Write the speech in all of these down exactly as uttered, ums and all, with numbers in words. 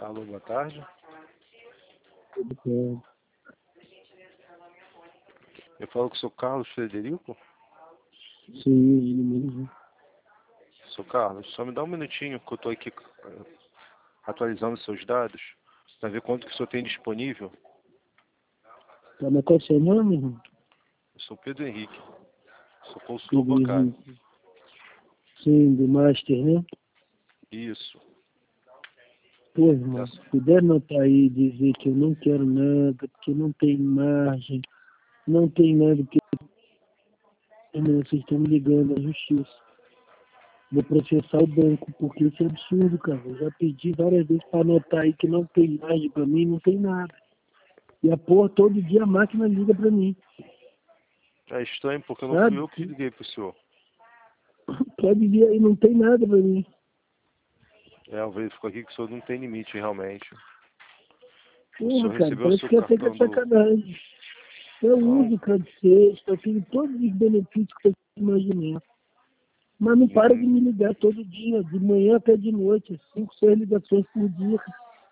Alô, boa tarde. Tudo. Eu falo com o seu Carlos Frederico. Sim, ele mesmo. Seu Carlos, só me dá um minutinho que eu estou aqui uh, atualizando seus dados para ver quanto que o senhor tem disponível. Tá, mas qual é o seu nome, irmão? Eu sou Pedro Henrique. Sou consultor Pedro bancário. Henrique. Sim, do Master, né? Isso. Pô, irmão, Essa- se puder anotar aí e dizer que eu não quero nada, porque não tem margem, não tem nada, porque irmão, vocês estão me ligando à justiça. Vou processar o banco, porque isso é absurdo, cara. Eu já pedi várias vezes para anotar aí que não tem margem para mim, não tem nada. E a porra, todo dia a máquina liga para mim. É estranho porque não fui Sabe? eu que liguei pro senhor. Pode ver aí, não tem nada para mim. É, eu verifico aqui que o senhor não tem limite realmente. O Porra, senhor cara, recebeu o parece seu que até que é cartão do... sacanagem. Eu Não. uso o crédito sexta, eu tenho todos os benefícios que você imaginar. Mas não para de Uhum. me ligar todo dia, de manhã até de noite, cinco, seis ligações por dia.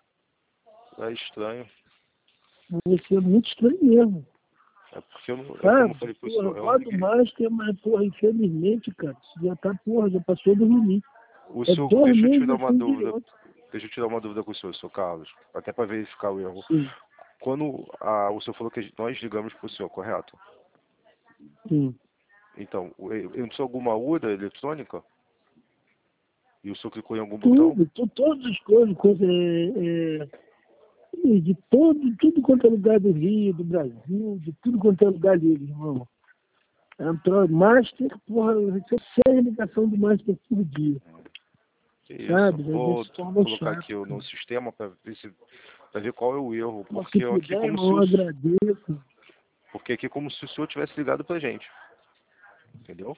É estranho. Isso é muito estranho mesmo. É porque eu, não, eu como eu Sabe? falei pro Porra, eu senhor, eu não gosto liguei. mais que, mas, porra, infelizmente, cara, isso já tá, porra, já passou do limite. O É senhor, dois deixa eu meses tirar uma assim dúvida. direto. Deixa eu tirar uma dúvida com o senhor, seu Carlos. Até para verificar o erro. Sim, Quando a, o senhor falou que nós ligamos pro senhor, correto? sim. Então, o- entrou alguma urna eletrônica? E o senhor clicou em algum botão? Tudo, tu, todas as coisas, coisa, é, é, de todo, tudo quanto é lugar do Rio, do Brasil, de tudo quanto é lugar dele, irmão. Entrou Master, porra, eu recebo seis ligações do Master por dia. Isso, Sabe? Já vou se tornou colocar chato. aqui no Cara. sistema para ver, se, pra ver qual é o erro. Mas se Porque aqui puder, como se irmão, o, eu agradeço. porque aqui é como se o senhor tivesse ligado pra gente. Entendeu?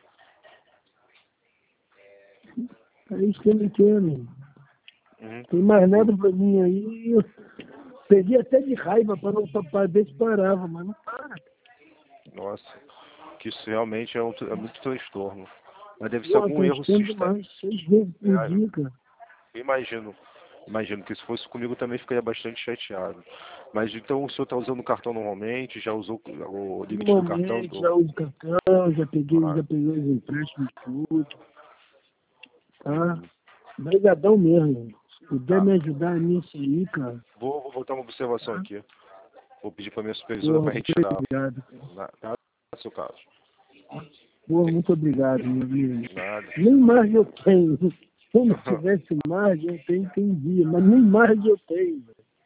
É isso que eu não quero, irmão. Uhum. Tem mais nada pra mim aí. Eu peguei até de raiva para não para ver se parava, mas não para. Nossa, que isso realmente é, um, é muito transtorno. Mas deve ser Porra, algum erro transtorno sistêmico. demais, seis vezes por dia, cara. Eu imagino, imagino que se fosse comigo também ficaria bastante chateado. Mas então o senhor está usando o cartão normalmente, já usou o limite do cartão Normalmente, do. já uso cartão, já peguei, Ah, já peguei os empréstimos tudo, tá? uhum. Obrigadão mesmo, irmão. Se puder Tá. me ajudar nisso aí, cara, Vou, vou botar uma observação tá? aqui. Vou pedir para minha supervisora Porra, para muito retirar obrigado, cara. na, na seu caso. Porra, Tem muito obrigado, meu amigo. nada. Nem margem eu tenho. Se eu não tivesse margem, eu tenho, entendia, mas nem margem eu tenho,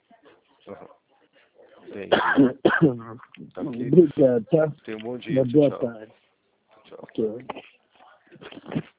Entendi. velho. Tá aqui. Obrigado, tá? Tenha um bom dia. Uma Tchau, boa tchau. tarde. Tchau. Ok.